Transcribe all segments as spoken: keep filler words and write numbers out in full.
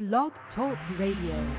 Blog Talk Radio.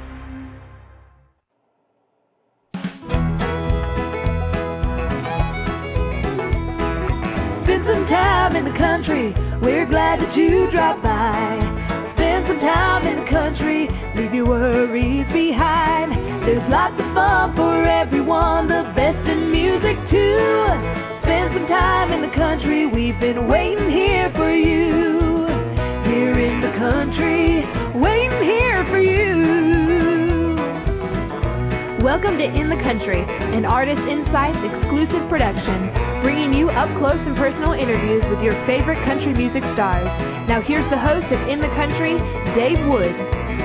Spend some time in the country, we're glad that you dropped by. Spend some time in the country, leave your worries behind. There's lots of fun for everyone, the best in music too. Spend some time in the country, we've been waiting here for you. Here in the country, waiting here for you. Welcome to In the Country, an Artist Insights exclusive production, bringing you up close and personal interviews with your favorite country music stars. Now here's the host of In the Country, Dave Wood.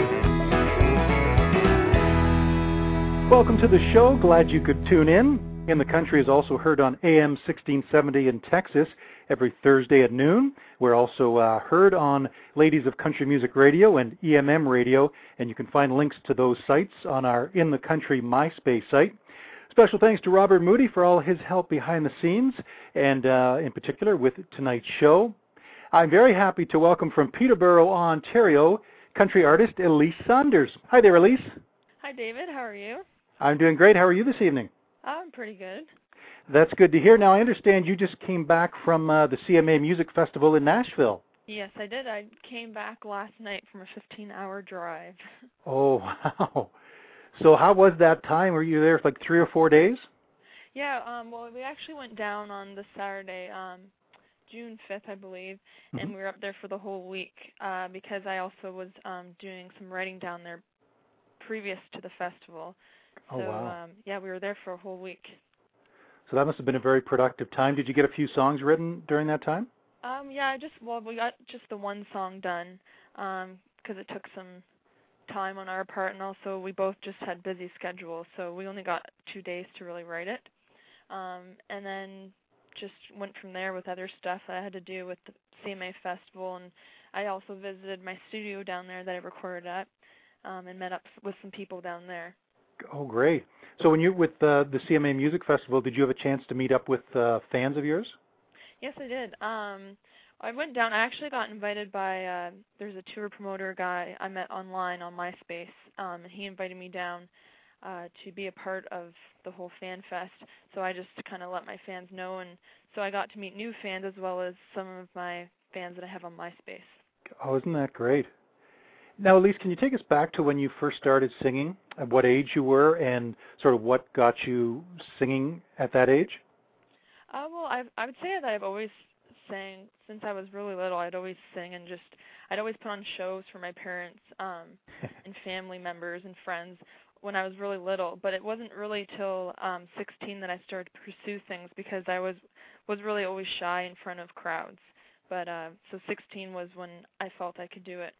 Welcome to the show. Glad you could tune in. In the Country is also heard on A M sixteen seventy in Texas every Thursday at noon. We're also uh, heard on Ladies of Country Music Radio and E M M Radio, and you can find links to those sites on our In the Country MySpace site. Special thanks to Robert Moody for all his help behind the scenes, and uh, in particular with tonight's show. I'm very happy to welcome from Peterborough, Ontario, country artist Elise Saunders. Hi there, Elise. Hi, David. How are you? I'm doing great. How are you this evening? I'm pretty good. That's good to hear. Now, I understand you just came back from uh, the C M A Music Festival in Nashville. Yes, I did. I came back last night from a fifteen-hour drive. Oh, wow. So how was that time? Were you there for like three or four days? Yeah, um, well, we actually went down on the Saturday, um, June fifth, I believe, mm-hmm. and we were up there for the whole week uh, because I also was um, doing some writing down there previous to the festival. So, oh, wow. um, yeah, we were there for a whole week. So that must have been a very productive time. Did you get a few songs written during that time? Um, yeah, I just, well, we got just the one song done because um, it took some time on our part, and also we both just had busy schedules, so we only got two days to really write it. Um, and then just went from there with other stuff that I had to do with the C M A Festival, and I also visited my studio down there that I recorded at um, and met up with some people down there. Oh, great. So when you with uh, the C M A Music Festival, did you have a chance to meet up with uh, fans of yours? Yes, I did. Um, I went down. I actually got invited by, uh, there's a tour promoter guy I met online on MySpace, um, and he invited me down uh, to be a part of the whole fan fest. So I just kind of let my fans know, and so I got to meet new fans as well as some of my fans that I have on MySpace. Oh, isn't that great? Now, Elise, can you take us back to when you first started singing, at what age you were, and sort of what got you singing at that age? Uh, well, I've, I would say that I've always sang since I was really little. I'd always sing and just I'd always put on shows for my parents um, and family members and friends when I was really little. But it wasn't really till um, sixteen that I started to pursue things because I was was really always shy in front of crowds. But uh, so sixteen was when I felt I could do it.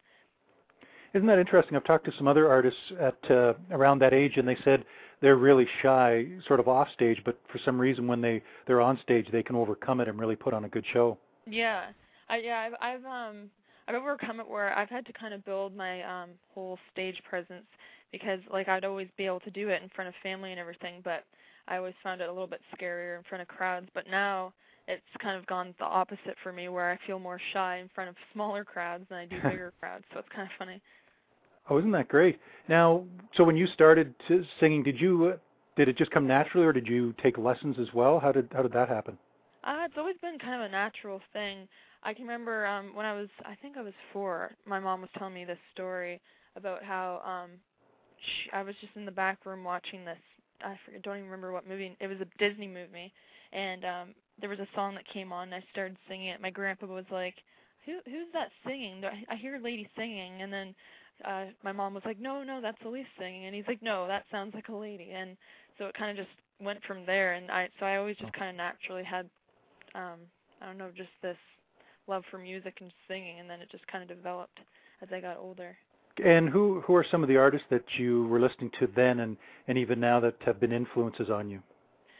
Isn't that interesting? I've talked to some other artists at uh, around that age, and they said they're really shy, sort of off stage, but for some reason when they, they're on stage, they can overcome it and really put on a good show. Yeah, I, yeah, I've, I've um, I've overcome it where I've had to kind of build my um whole stage presence because like I'd always be able to do it in front of family and everything, but I always found it a little bit scarier in front of crowds. But now it's kind of gone the opposite for me, where I feel more shy in front of smaller crowds than I do bigger crowds. So it's kind of funny. Oh, isn't that great? Now, so when you started to singing, did you uh, did it just come naturally, or did you take lessons as well? How did how did that happen? Uh, it's always been kind of a natural thing. I can remember um, when I was, I think I was four, my mom was telling me this story about how um, she, I was just in the back room watching this, I forget, don't even remember what movie, it was a Disney movie, and um, there was a song that came on, and I started singing it. My grandpa was like, Who, who's that singing? I hear a lady singing, and then uh, my mom was like, no, no, that's Elise singing, and he's like, no, that sounds like a lady, and so it kind of just went from there, and I so I always just kind of naturally had Um, I don't know, just this love for music and singing, and then it just kind of developed as I got older. And who who are some of the artists that you were listening to then and, and even now that have been influences on you?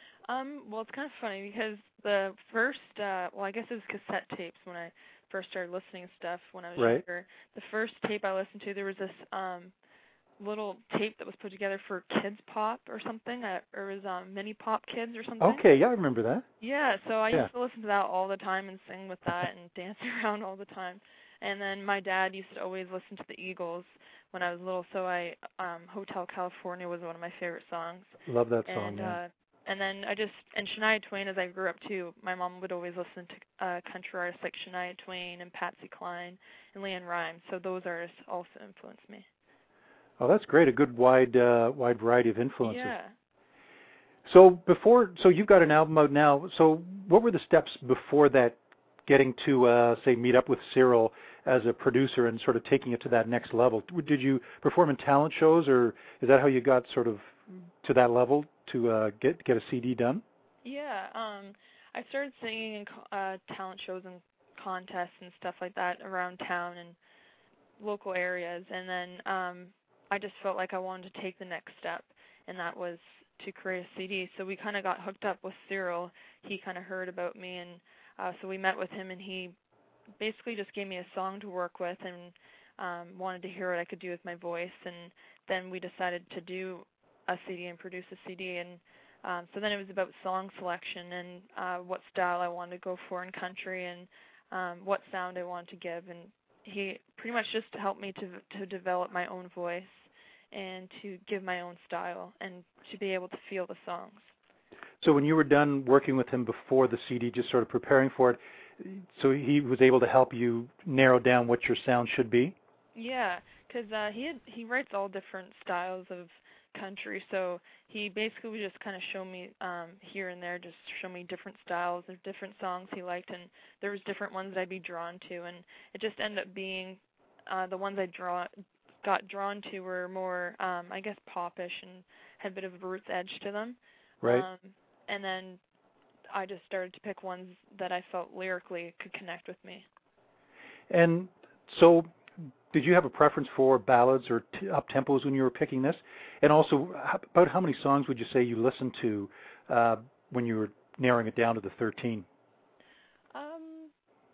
Um, well, it's kind of funny because the first, uh, well, I guess it was cassette tapes when I first started listening to stuff when I was right. younger. The first tape I listened to, there was this um, little tape that was put together for Kids Pop or something, uh, or it was um, Mini Pop Kids or something. Okay, yeah, I remember that. Yeah, so I yeah. used to listen to that all the time and sing with that and dance around all the time. And then my dad used to always listen to the Eagles when I was little, so I um, Hotel California was one of my favorite songs. Love that song, and, yeah. Uh, and then I just, and Shania Twain as I grew up too, my mom would always listen to uh, country artists like Shania Twain and Patsy Cline and LeAnn Rimes, so those artists also influenced me. Oh, that's great, a good wide uh, wide variety of influences. Yeah. So before, so you've got an album out now, so what were the steps before that, getting to, uh, say, meet up with Cyril as a producer and sort of taking it to that next level? Did you perform in talent shows, or is that how you got sort of to that level to uh, get get a C D done? Yeah, um, I started singing in uh, talent shows and contests and stuff like that around town and local areas, and then um, I just felt like I wanted to take the next step, and that was to create a C D. So we kind of got hooked up with Cyril. He kind of heard about me, and uh, so we met with him, and he basically just gave me a song to work with and um, wanted to hear what I could do with my voice, and then we decided to do a C D and produce a C D, and um, so then it was about song selection and uh, what style I wanted to go for in country and um, what sound I wanted to give, and he pretty much just helped me to to develop my own voice and to give my own style and to be able to feel the songs. So when you were done working with him before the C D, just sort of preparing for it, so he was able to help you narrow down what your sound should be? Yeah, because uh, he had, he writes all different styles of country, so he basically would just kind of show me um, here and there, just show me different styles of different songs he liked, and there was different ones that I'd be drawn to, and it just ended up being uh, the ones I draw got drawn to were more, um, I guess, popish and had a bit of a roots edge to them. Right. Um, and then I just started to pick ones that I felt lyrically could connect with me. And so did you have a preference for ballads or t- up-tempos when you were picking this? And also, how, about how many songs would you say you listened to uh, when you were narrowing it down to the thirteen? Um,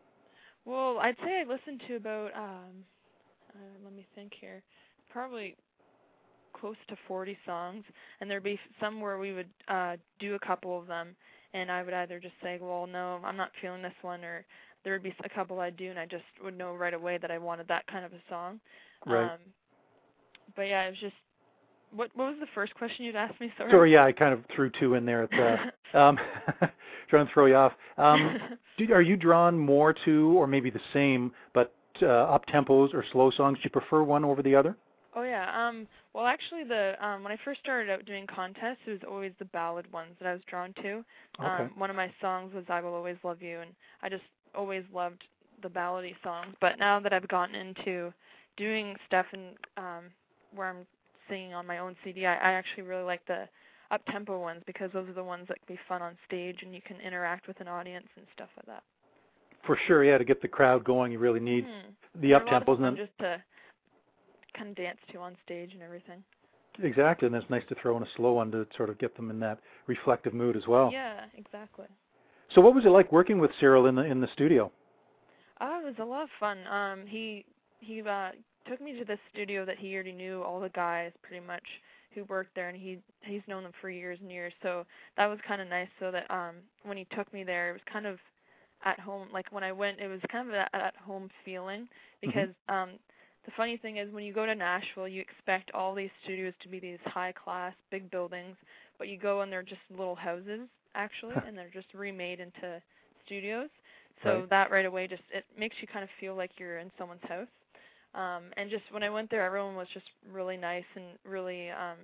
well, I'd say I listened to about, um, uh, let me think here, probably close to forty songs, and there'd be some where we would uh, do a couple of them, and I would either just say, well, no, I'm not feeling this one, or there would be a couple I'd do, and I just would know right away that I wanted that kind of a song. Right. Um, but yeah, it was just, what what was the first question you'd asked me? Sorry. Sorry, yeah, I kind of threw two in there. At the, um, trying to throw you off. Um, do, are you drawn more to, or maybe the same, but uh, up-tempos or slow songs? Do you prefer one over the other? Oh yeah. Um. Well, actually, the um, when I first started out doing contests, it was always the ballad ones that I was drawn to. Um, Okay. One of my songs was "I Will Always Love You," and I just always loved the ballady songs. But now that I've gotten into doing stuff and um, where I'm singing on my own C D, I, I actually really like the up-tempo ones because those are the ones that can be fun on stage and you can interact with an audience and stuff like that. For sure, yeah. To get the crowd going, you really need Hmm. the They're up-tempos. a lot of fun And then, just to kind of dance to on stage and everything. exactly, and it's nice to throw in a slow one to sort of get them in that reflective mood as well. Yeah, exactly. So what was it like working with Cyril in the in the studio? Oh, it was a lot of fun. Um, he he uh, took me to this studio that he already knew all the guys pretty much who worked there, and he he's known them for years and years. So that was kind of nice. So that um, when he took me there, it was kind of at home. Like when I went, it was kind of an at home feeling because Mm-hmm. um, the funny thing is when you go to Nashville, you expect all these studios to be these high class, big buildings, but you go and they're just little houses actually, and they're just remade into studios. So Right. that right away just it makes you kind of feel like you're in someone's house. Um, and just when I went there, everyone was just really nice and really, um,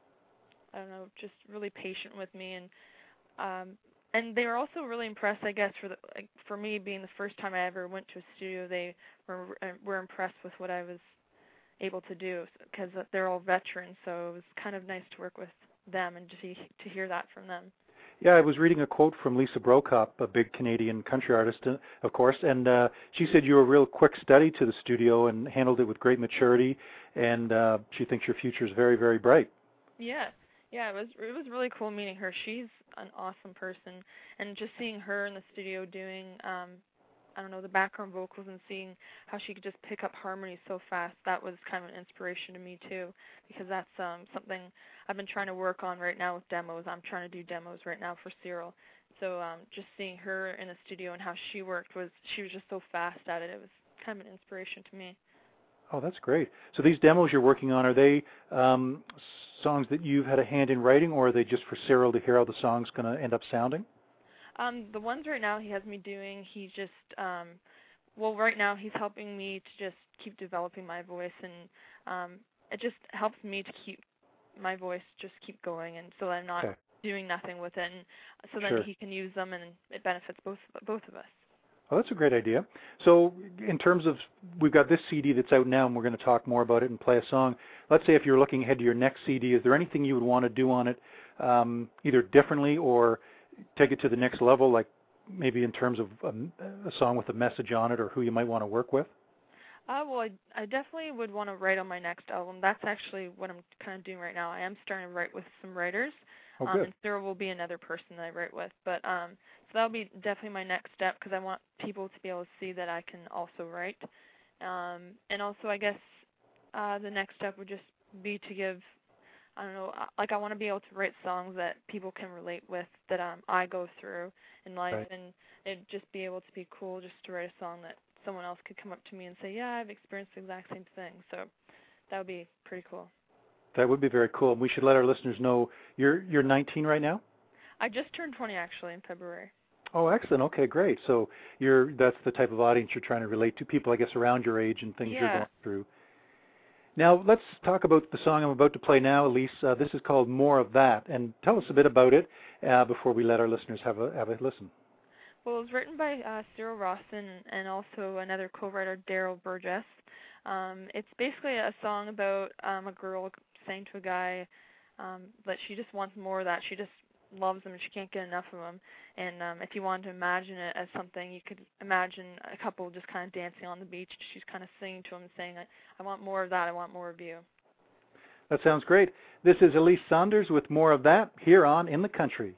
I don't know, just really patient with me, and um, and they were also really impressed, I guess, for the like, for me being the first time I ever went to a studio. They were uh, were impressed with what I was able to do because they're all veterans, so it was kind of nice to work with them and to to hear that from them. Yeah, I was reading a quote from Lisa Brokop, a big Canadian country artist, uh, of course, and uh, she said you were a real quick study to the studio and handled it with great maturity, and uh, she thinks your future is very, very bright. Yeah, yeah, it was it was really cool meeting her. She's an awesome person, and just seeing her in the studio doing, um, I don't know, the background vocals and seeing how she could just pick up harmonies so fast, that was kind of an inspiration to me too, because that's um, something I've been trying to work on right now with demos. I'm trying to do demos right now for Cyril. So um, just seeing her in the studio and how she worked was, she was just so fast at it. It was kind of an inspiration to me. Oh, that's great. So these demos you're working on, are they um, songs that you've had a hand in writing, or are they just for Cyril to hear how the song's going to end up sounding? Um, the ones right now he has me doing, he just, um, well, right now he's helping me to just keep developing my voice, and um, it just helps me to keep my voice just keep going, and so that I'm not Okay. doing nothing with it, and so Sure. then he can use them, and it benefits both both of us. Oh, that's a great idea. So in terms of, we've got this C D that's out now, and we're going to talk more about it and play a song. Let's say if you're looking ahead to your next C D, is there anything you would want to do on it, um, either differently or take it to the next level, like maybe in terms of a, a song with a message on it, or who you might want to work with? Uh, well, I, I definitely would want to write on my next album. That's actually what I'm kind of doing right now. I am starting to write with some writers. Oh, um, good. and Cyril will be another person that I write with. But um, so that'll be definitely my next step, because I want people to be able to see that I can also write. Um, and also, I guess uh, the next step would just be to give, I don't know, like I want to be able to write songs that people can relate with, that um, I go through in life, Right. and it'd just be able to be cool just to write a song that someone else could come up to me and say, yeah, I've experienced the exact same thing. So that would be pretty cool. That would be very cool. We should let our listeners know you're you're nineteen right now? I just turned twenty, actually, in February. Oh, excellent. Okay, great. So you're that's the type of audience you're trying to relate to, people, I guess, around your age and things Yeah. you're going through. Now, let's talk about the song I'm about to play now, Elise. Uh, this is called More of That. And tell us a bit about it uh, before we let our listeners have a, have a listen. Well, it was written by uh, Cyril Rawson and also another co-writer, Daryl Burgess. Um, it's basically a song about um, a girl saying to a guy um, that she just wants more of that. She just loves him and she can't get enough of him. And um, if you wanted to imagine it as something, you could imagine a couple just kind of dancing on the beach. She's kind of singing to him and saying, I, I want more of that, I want more of you. That sounds great. This is Elise Saunders with More of That here on In the Country.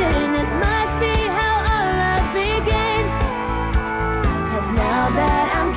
Now that I'm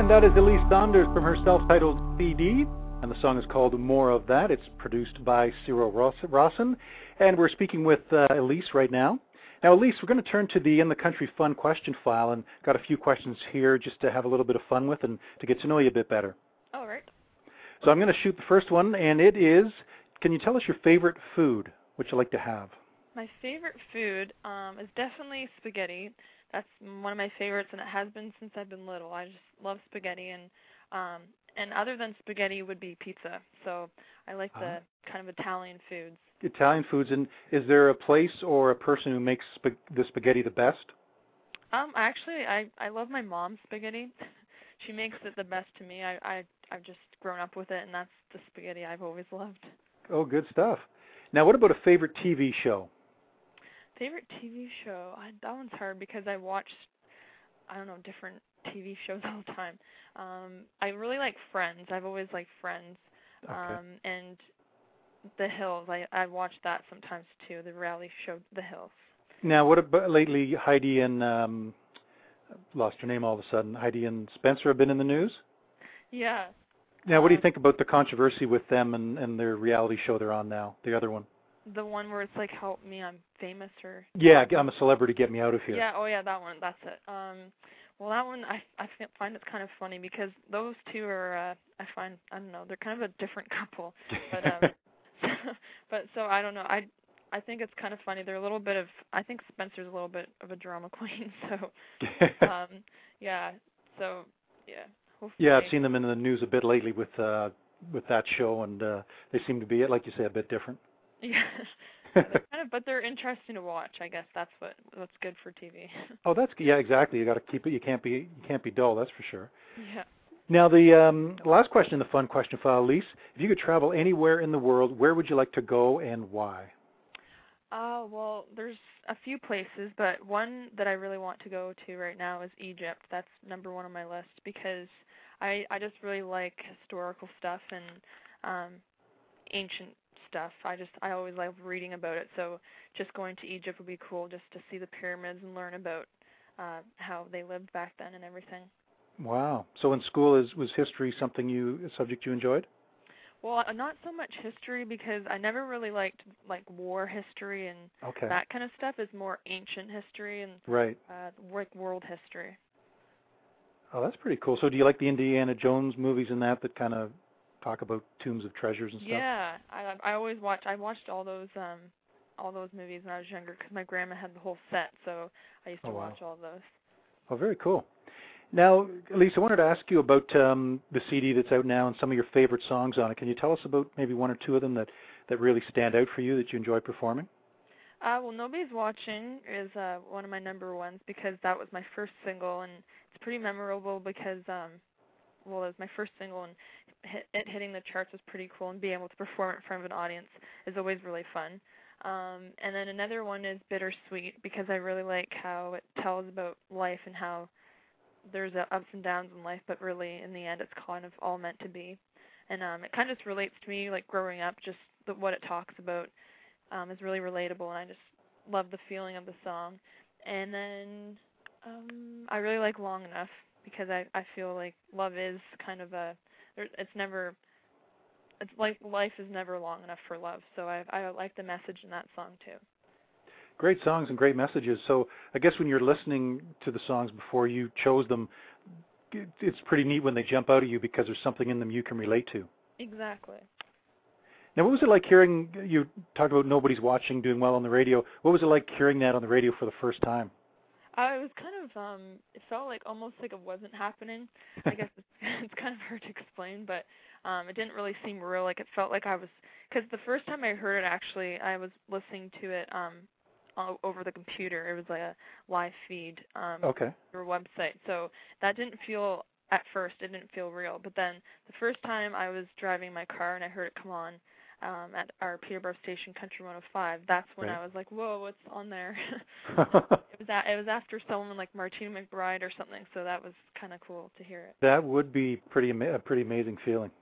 that is Elise Saunders from her self-titled C D, and the song is called More of That. It's produced by Cyril Rawson, and we're speaking with uh, Elise right now. Now, Elise, we're going to turn to the In the Country Fun question file, and got a few questions here just to have a little bit of fun with and to get to know you a bit better. All right. So I'm going to shoot the first one, and it is, can you tell us your favorite food, what you like to have? My favorite food um, is definitely spaghetti. That's one of my favorites, and it has been since I've been little. I just love spaghetti, and um, and other than spaghetti would be pizza. So I like the uh-huh. kind of Italian foods. Italian foods, and is there a place or a person who makes sp- the spaghetti the best? Um, actually, I I love my mom's spaghetti. She makes it the best to me. I I I've just grown up with it, and that's the spaghetti I've always loved. Oh, good stuff. Now, what about a favorite T V show? Favorite T V show? I, that one's hard because I watch, I don't know, different T V shows all the time. Um, I really like Friends. I've always liked Friends. Okay. Um, and The Hills. I, I watch that sometimes too, the reality show The Hills. Now, what about lately Heidi and, um, lost her name all of a sudden, Heidi and Spencer have been in the news? Yeah. Now, what do you um, think about the controversy with them and, and their reality show they're on now, the other one? The one where it's like, help me, I'm famous, or... Yeah, I'm a celebrity, get me out of here. Yeah, oh yeah, that one, that's it. Um, well, that one, I, I find it's kind of funny because those two are, uh, I find, I don't know, they're kind of a different couple. But, um, so, but so, I don't know, I I think it's kind of funny. They're a little bit of, I think Spencer's a little bit of a drama queen, so, um, yeah, so, yeah. Hopefully. Yeah, I've seen them in the news a bit lately with uh, with that show, and uh, they seem to be, like you say, a bit different. Yeah, they're kind of, but they're interesting to watch. I guess that's what what's good for T V. Oh, that's yeah, exactly. You got to keep it. You can't be you can't be dull. That's for sure. Yeah. Now the um, last question in the fun question file, Elise. If you could travel anywhere in the world, where would you like to go and why? Uh, well, there's a few places, but one that I really want to go to right now is Egypt. That's number one on my list because I I just really like historical stuff and um, ancient stuff. I just I always love reading about it. So just going to Egypt would be cool, just to see the pyramids and learn about uh, how they lived back then and everything. Wow. So in school, is was history something you a subject you enjoyed? Well, uh, not so much history because I never really liked like war history and okay. that kind of stuff. Is more ancient history and right. uh, like world history. Oh, that's pretty cool. So do you like the Indiana Jones movies and that that kind of talk about tombs of treasures and stuff? Yeah, I I always watch. I watched all those um all those movies when I was younger because my grandma had the whole set, so I used to oh, wow. watch all of those. Oh, very cool. Now, Elise, I wanted to ask you about um, the C D that's out now and some of your favorite songs on it. Can you tell us about maybe one or two of them that, that really stand out for you that you enjoy performing? Uh, well, Nobody's Watching is uh, one of my number ones because that was my first single, and it's pretty memorable because, um, well, it was my first single, and hit, it hitting the charts was pretty cool, and being able to perform it in front of an audience is always really fun. Um, and then another one is Bittersweet because I really like how it tells about life and how there's uh, ups and downs in life, but really in the end it's kind of all meant to be. And um, it kind of just relates to me, like growing up, just the, what it talks about um, is really relatable, and I just love the feeling of the song. And then um, I really like Long Enough because I, I feel like love is kind of a, it's never, it's like life is never long enough for love. So I, I like the message in that song too. Great songs and great messages. So I guess when you're listening to the songs before you chose them, it's pretty neat when they jump out at you because there's something in them you can relate to. Exactly. Now, what was it like hearing, you talked about Nobody's Watching, doing well on the radio. What was it like hearing that on the radio for the first time? Uh, it was kind of, um, it felt like almost like it wasn't happening. I guess it's, it's kind of hard to explain, but um, it didn't really seem real. Like it felt like I was, because the first time I heard it, actually, I was listening to it um, over the computer. It was like a live feed um okay. through a website. So that didn't feel, at first, it didn't feel real. But then the first time I was driving my car and I heard it come on um at our Peterborough station, Country one oh five, that's when right. I was like, whoa, what's on there? it was a, it was after someone like Martina McBride or something, so that was kind of cool to hear it. That would be pretty ama- a pretty amazing feeling.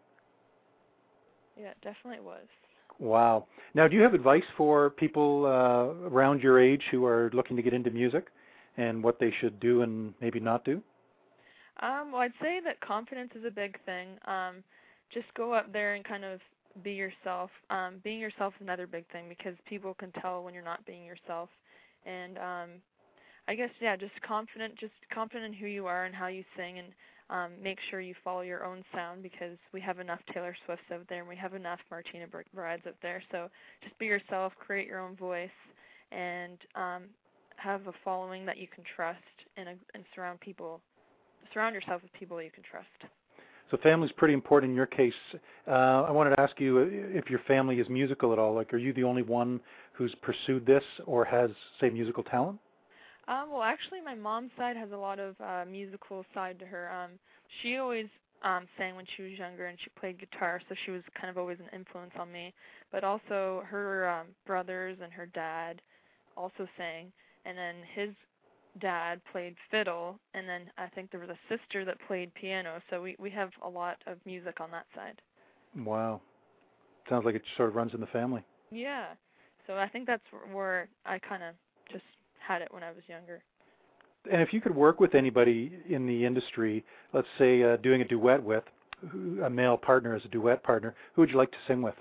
Yeah, it definitely was. Wow. Now, do you have advice for people uh, around your age who are looking to get into music and what they should do and maybe not do? Um, well, I'd say that confidence is a big thing. Um, just go up there and kind of be yourself. Um, being yourself is another big thing because people can tell when you're not being yourself. And um, I guess, yeah, just confident, just confident in who you are and how you sing, and um, make sure you follow your own sound because we have enough Taylor Swifts out there and we have enough Martina Brides out there. So just be yourself, create your own voice, and um, have a following that you can trust, and, uh, and surround people, surround yourself with people you can trust. So family's pretty important in your case. Uh, I wanted to ask you if your family is musical at all. Like, are you the only one who's pursued this or has, say, musical talent? Um, well, actually, my mom's side has a lot of uh, musical side to her. Um, she always um, sang when she was younger, and she played guitar, so she was kind of always an influence on me. But also, her um, brothers and her dad also sang, and then his dad played fiddle, and then I think there was a sister that played piano, so we, we have a lot of music on that side. Wow. Sounds like it sort of runs in the family. Yeah. So I think that's where I kind of just had it when I was younger. And if you could work with anybody in the industry, let's say uh, doing a duet with, a male partner as a duet partner, who would you like to sing with?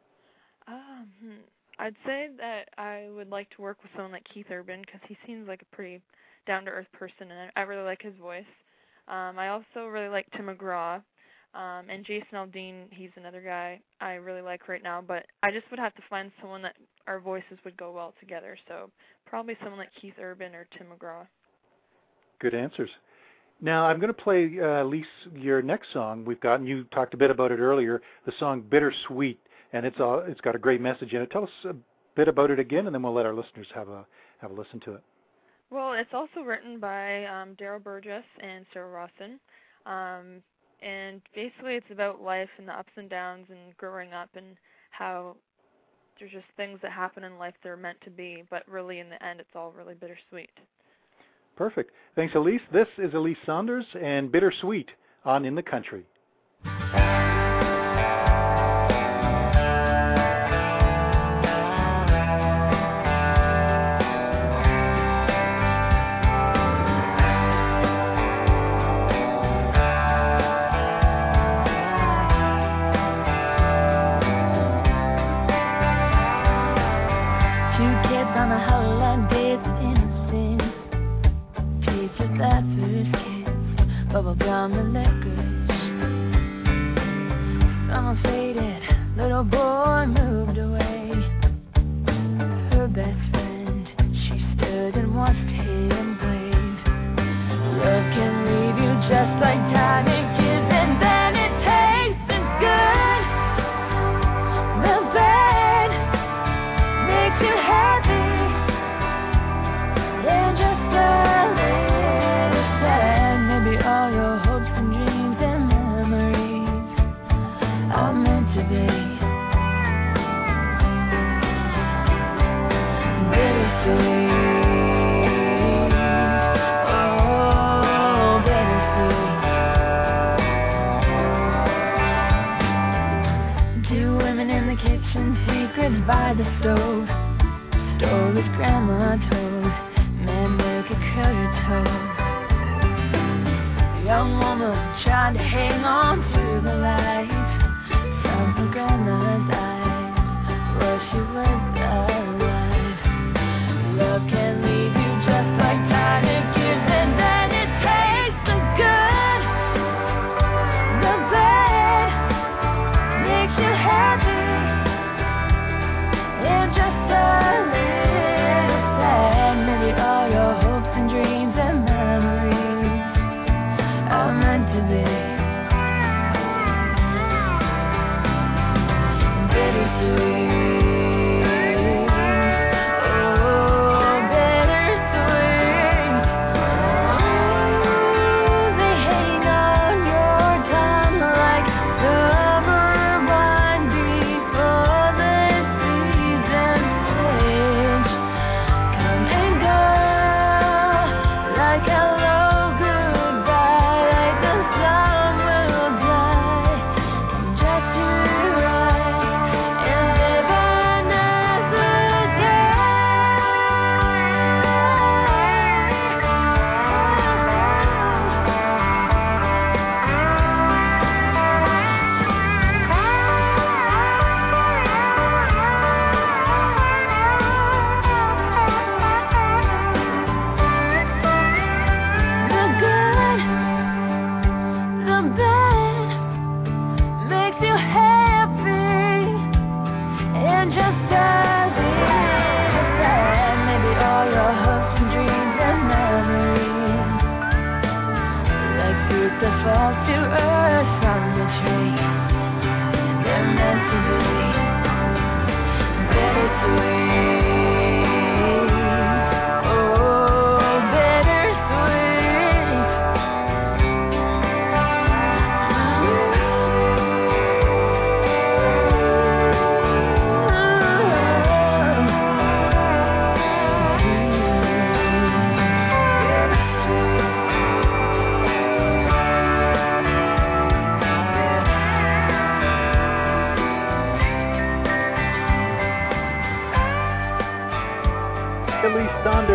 Um, I'd say that I would like to work with someone like Keith Urban because he seems like a pretty down-to-earth person, and I really like his voice. Um, I also really like Tim McGraw, um, and Jason Aldean, he's another guy I really like right now, but I just would have to find someone that our voices would go well together, so probably someone like Keith Urban or Tim McGraw. Good answers. Now, I'm going to play, uh, Lise, your next song we've got, and you talked a bit about it earlier, the song Bittersweet, and it's uh, it's got a great message in it. Tell us a bit about it again, and then we'll let our listeners have a have a listen to it. Well, it's also written by um, Daryl Burgess and Sarah Rawson, um, and basically it's about life and the ups and downs and growing up and how there's just things that happen in life that are meant to be, but really in the end it's all really bittersweet. Perfect. Thanks, Elise. This is Elise Saunders and Bittersweet on In the Country. Bubblegum and licorice. Summer faded, little boy moved away. Her best friend, she stood and watched him wave. Love can leave you just like diamond kiss, and then it tastes as good. The bed makes you happy, then just a little sad. Maybe all your hopes and dreams and memories are meant to be. Bittersweet, oh, bittersweet. Two women in the kitchen, secrets by the stove. Stories grandma told, men make a curl your toes. Young woman trying to hang on to the light from her grandma's eyes. Well, she was alive. Love can leave you just like tiny kids, and then it tastes so good. The bed makes you happy, and just a little sad. Maybe all your hopes and dreams and memories are meant to be.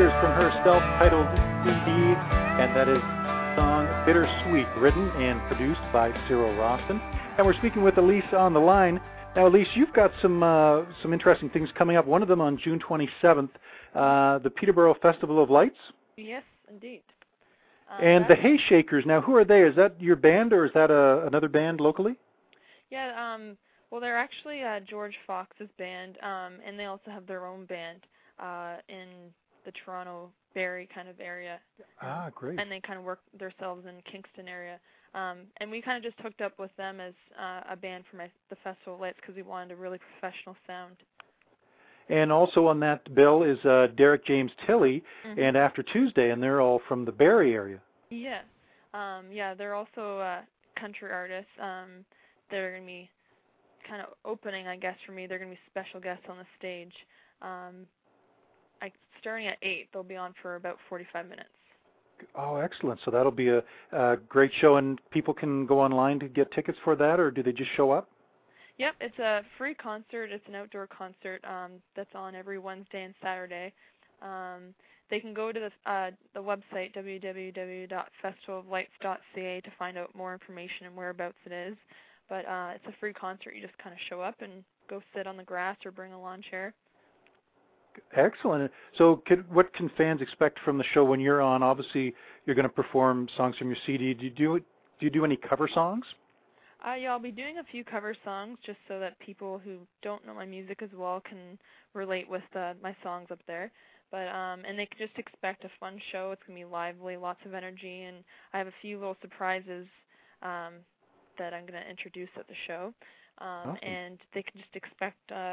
Saunders from her self-titled C D, and that is the song Bittersweet, written and produced by Cyril Rawson. And we're speaking with Elise on the line. Now, Elise, you've got some uh, some interesting things coming up. One of them on June twenty-seventh, uh, the Peterborough Festival of Lights. Yes, indeed. Um, and the Hay Shakers. Now, who are they? Is that your band, or is that a, another band locally? Yeah, um, well, they're actually uh, George Fox's band, um, and they also have their own band uh, in the Toronto, Barrie kind of area. Ah, great. And they kind of work themselves in Kingston area. Um, and we kind of just hooked up with them as uh, a band for my, the Festival of Lights because we wanted a really professional sound. And also on that bill is uh, Derek James Tilley mm-hmm. and After Tuesday, and they're all from the Barrie area. Yeah. Um, yeah, they're also uh, country artists. Um, they're going to be kind of opening, I guess, for me. They're going to be special guests on the stage. Um, I, starting at eight, they'll be on for about forty-five minutes. Oh, excellent. So that'll be a, a great show, and people can go online to get tickets for that, or do they just show up? Yep, it's a free concert. It's an outdoor concert um, that's on every Wednesday and Saturday. Um, they can go to the, uh, the website, w w w dot festival of lights dot c a, to find out more information and whereabouts it is. But uh, it's a free concert. You just kind of show up and go sit on the grass or bring a lawn chair. Excellent. So could, what can fans expect from the show when you're on? Obviously, you're going to perform songs from your C D. Do you do, do, you do any cover songs? Uh, yeah, I'll be doing a few cover songs just so that people who don't know my music as well can relate with uh, my songs up there. But um, and they can just expect a fun show. It's going to be lively, lots of energy, and I have a few little surprises um, that I'm going to introduce at the show. Um, awesome. And they can just expect uh,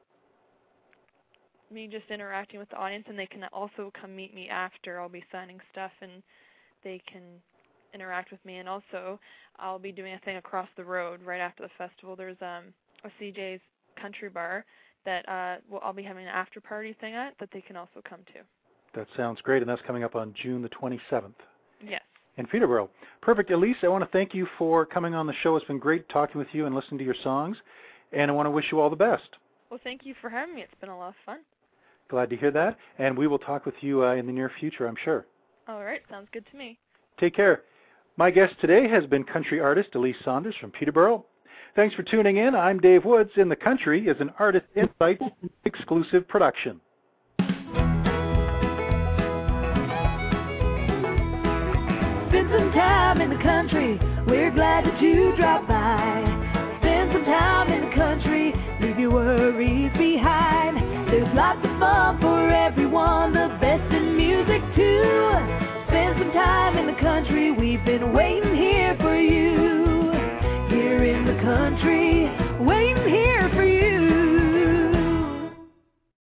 me just interacting with the audience, and they can also come meet me after. I'll be signing stuff, and they can interact with me. And also, I'll be doing a thing across the road right after the festival. There's um, a C J's Country Bar that uh, well, I'll be having an after-party thing at that they can also come to. That sounds great, and that's coming up on June the twenty-seventh. Yes. In Peterborough. Perfect. Elise, I want to thank you for coming on the show. It's been great talking with you and listening to your songs, and I want to wish you all the best. Well, thank you for having me. It's been a lot of fun. Glad to hear that, and we will talk with you uh, in the near future, I'm sure. All right. Sounds good to me. Take care. My guest today has been country artist Elise Saunders from Peterborough. Thanks for tuning in. I'm Dave Woods. In the Country is an Artist Insights exclusive production. Spend some time in the country. We're glad that you dropped by. Spend some time in the country. Leave your worries behind. There's lots of fun for everyone. The best in music too. Spend some time in the country. We've been waiting